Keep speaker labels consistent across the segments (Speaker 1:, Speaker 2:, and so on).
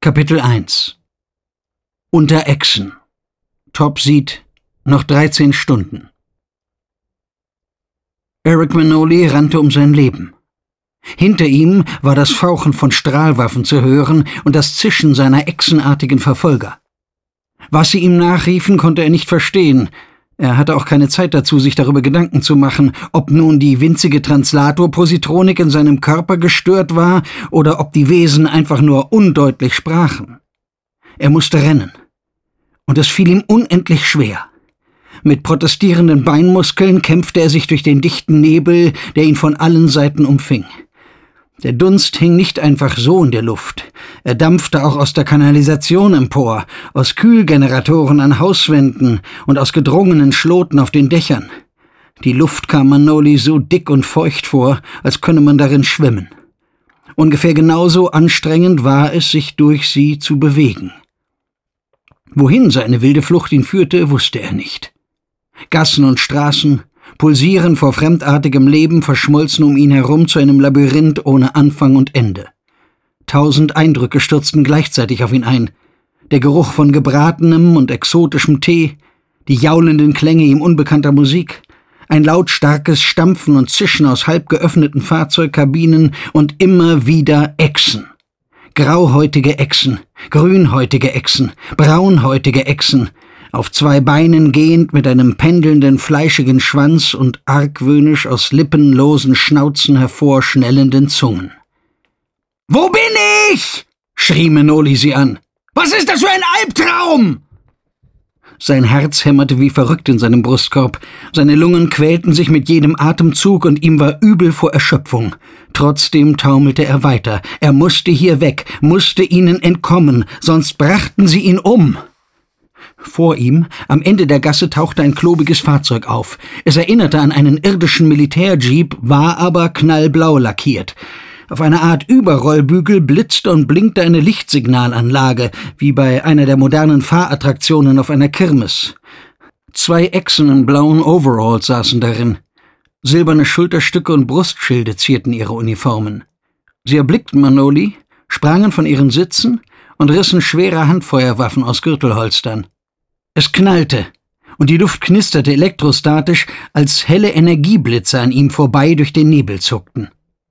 Speaker 1: Kapitel 1 Unter Echsen. Top sieht, noch 13 Stunden. Eric Manoli rannte um sein Leben. Hinter ihm war das Fauchen von Strahlwaffen zu hören und das Zischen seiner echsenartigen Verfolger. Was sie ihm nachriefen, konnte er nicht verstehen. Er hatte auch keine Zeit dazu, sich darüber Gedanken zu machen, ob nun die winzige Translatorpositronik in seinem Körper gestört war oder ob die Wesen einfach nur undeutlich sprachen. Er musste rennen. Und es fiel ihm unendlich schwer. Mit protestierenden Beinmuskeln kämpfte er sich durch den dichten Nebel, der ihn von allen Seiten umfing. Der Dunst hing nicht einfach so in der Luft. Er dampfte auch aus der Kanalisation empor, aus Kühlgeneratoren an Hauswänden und aus gedrungenen Schloten auf den Dächern. Die Luft kam Manoli so dick und feucht vor, als könne man darin schwimmen. Ungefähr genauso anstrengend war es, sich durch sie zu bewegen. Wohin seine wilde Flucht ihn führte, wusste er nicht. Gassen und Straßen, pulsieren vor fremdartigem Leben, verschmolzen um ihn herum zu einem Labyrinth ohne Anfang und Ende. 1000 Eindrücke stürzten gleichzeitig auf ihn ein. Der Geruch von gebratenem und exotischem Tee, die jaulenden Klänge ihm unbekannter Musik, ein lautstarkes Stampfen und Zischen aus halb geöffneten Fahrzeugkabinen und immer wieder Echsen. Grauhäutige Echsen, grünhäutige Echsen, braunhäutige Echsen, auf 2 Beinen gehend mit einem pendelnden, fleischigen Schwanz und argwöhnisch aus lippenlosen Schnauzen hervorschnellenden Zungen. »Wo bin ich?« schrie Manoli sie an. »Was ist das für ein Albtraum?« Sein Herz hämmerte wie verrückt in seinem Brustkorb. Seine Lungen quälten sich mit jedem Atemzug und ihm war übel vor Erschöpfung. Trotzdem taumelte er weiter. Er musste hier weg, musste ihnen entkommen, sonst brachten sie ihn um. Vor ihm, am Ende der Gasse, tauchte ein klobiges Fahrzeug auf. Es erinnerte an einen irdischen Militärjeep, war aber knallblau lackiert. Auf einer Art Überrollbügel blitzte und blinkte eine Lichtsignalanlage, wie bei einer der modernen Fahrattraktionen auf einer Kirmes. 2 Echsen in blauen Overalls saßen darin. Silberne Schulterstücke und Brustschilde zierten ihre Uniformen. Sie erblickten Manoli, sprangen von ihren Sitzen und rissen schwere Handfeuerwaffen aus Gürtelholstern. Es knallte, und die Luft knisterte elektrostatisch, als helle Energieblitze an ihm vorbei durch den Nebel zuckten.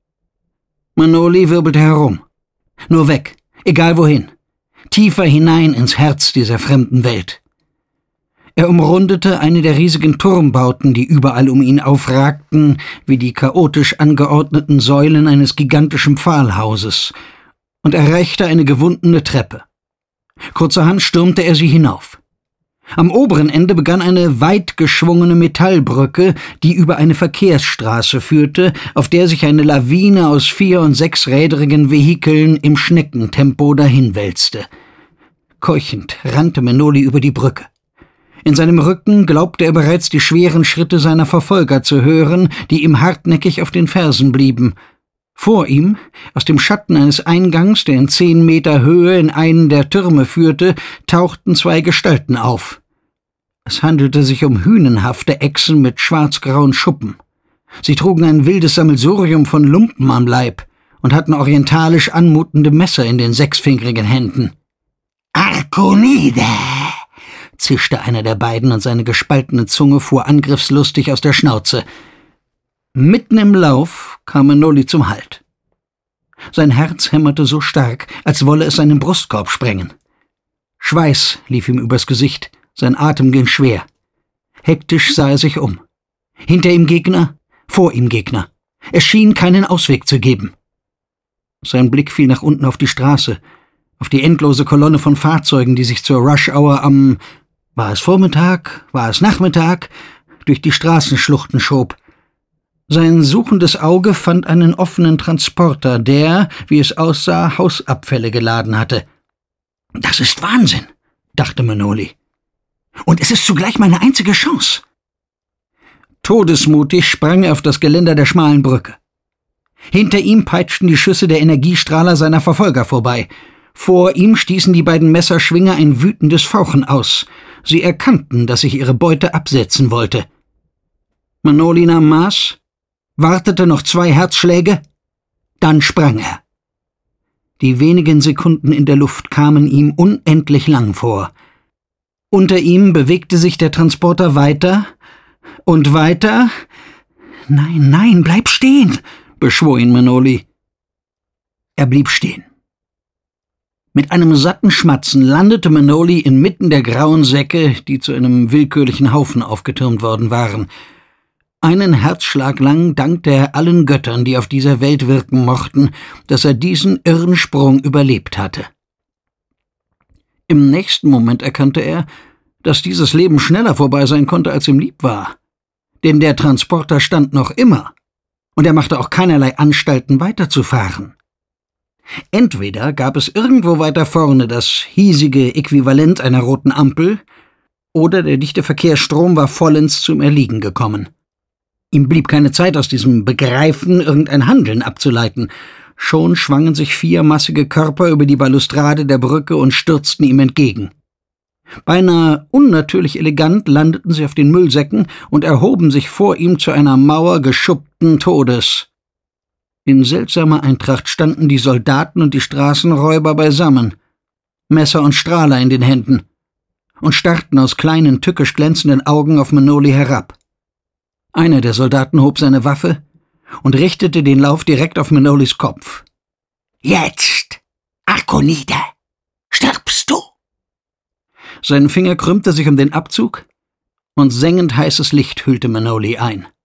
Speaker 1: Manoli wirbelte herum. Nur weg, egal wohin. Tiefer hinein ins Herz dieser fremden Welt. Er umrundete eine der riesigen Turmbauten, die überall um ihn aufragten, wie die chaotisch angeordneten Säulen eines gigantischen Pfahlhauses, und erreichte eine gewundene Treppe. Kurzerhand stürmte er sie hinauf. Am oberen Ende begann eine weit geschwungene Metallbrücke, die über eine Verkehrsstraße führte, auf der sich eine Lawine aus 4- und 6-rädrigen Vehikeln im Schneckentempo dahinwälzte. Keuchend rannte Manoli über die Brücke. In seinem Rücken glaubte er bereits die schweren Schritte seiner Verfolger zu hören, die ihm hartnäckig auf den Fersen blieben. Vor ihm, aus dem Schatten eines Eingangs, der in 10 Meter Höhe in einen der Türme führte, tauchten 2 Gestalten auf. Es handelte sich um hünenhafte Echsen mit schwarzgrauen Schuppen. Sie trugen ein wildes Sammelsurium von Lumpen am Leib und hatten orientalisch anmutende Messer in den 6-fingerigen Händen. »Arkonide«, zischte einer der beiden und seine gespaltene Zunge fuhr angriffslustig aus der Schnauze. Mitten im Lauf kam Manoli zum Halt. Sein Herz hämmerte so stark, als wolle es seinen Brustkorb sprengen. Schweiß lief ihm übers Gesicht, sein Atem ging schwer. Hektisch sah er sich um. Hinter ihm Gegner, vor ihm Gegner. Es schien keinen Ausweg zu geben. Sein Blick fiel nach unten auf die Straße, auf die endlose Kolonne von Fahrzeugen, die sich zur Rush-Hour am, war es Vormittag, war es Nachmittag, durch die Straßenschluchten schob. Sein suchendes Auge fand einen offenen Transporter, der, wie es aussah, Hausabfälle geladen hatte. »Das ist Wahnsinn«, dachte Manoli. »Und es ist zugleich meine einzige Chance.« Todesmutig sprang er auf das Geländer der schmalen Brücke. Hinter ihm peitschten die Schüsse der Energiestrahler seiner Verfolger vorbei. Vor ihm stießen die beiden Messerschwinger ein wütendes Fauchen aus. Sie erkannten, dass sich ihre Beute absetzen wollte. Manoli nahm Maß, wartete noch 2 Herzschläge, dann sprang er. Die wenigen Sekunden in der Luft kamen ihm unendlich lang vor. Unter ihm bewegte sich der Transporter weiter und weiter. »Nein, nein, bleib stehen«, beschwor ihn Manoli. Er blieb stehen. Mit einem satten Schmatzen landete Manoli inmitten der grauen Säcke, die zu einem willkürlichen Haufen aufgetürmt worden waren. Einen Herzschlag lang dankte er allen Göttern, die auf dieser Welt wirken mochten, dass er diesen irren Sprung überlebt hatte. Im nächsten Moment erkannte er, dass dieses Leben schneller vorbei sein konnte, als ihm lieb war. Denn der Transporter stand noch immer, und er machte auch keinerlei Anstalten, weiterzufahren. Entweder gab es irgendwo weiter vorne das hiesige Äquivalent einer roten Ampel, oder der dichte Verkehrsstrom war vollends zum Erliegen gekommen. Ihm blieb keine Zeit, aus diesem Begreifen irgendein Handeln abzuleiten. Schon schwangen sich 4 massige Körper über die Balustrade der Brücke und stürzten ihm entgegen. Beinahe unnatürlich elegant landeten sie auf den Müllsäcken und erhoben sich vor ihm zu einer Mauer geschuppten Todes. In seltsamer Eintracht standen die Soldaten und die Straßenräuber beisammen, Messer und Strahler in den Händen, und starrten aus kleinen, tückisch glänzenden Augen auf Manoli herab. Einer der Soldaten hob seine Waffe und richtete den Lauf direkt auf Manolis Kopf. »Jetzt, Arkonide, stirbst du!« Sein Finger krümmte sich um den Abzug, und sengend heißes Licht hüllte Manoli ein.